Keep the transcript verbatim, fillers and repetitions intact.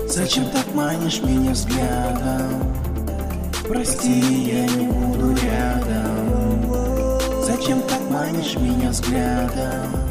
Зачем так манишь меня взглядом? Прости, я не буду рядом. Зачем так манишь меня взглядом?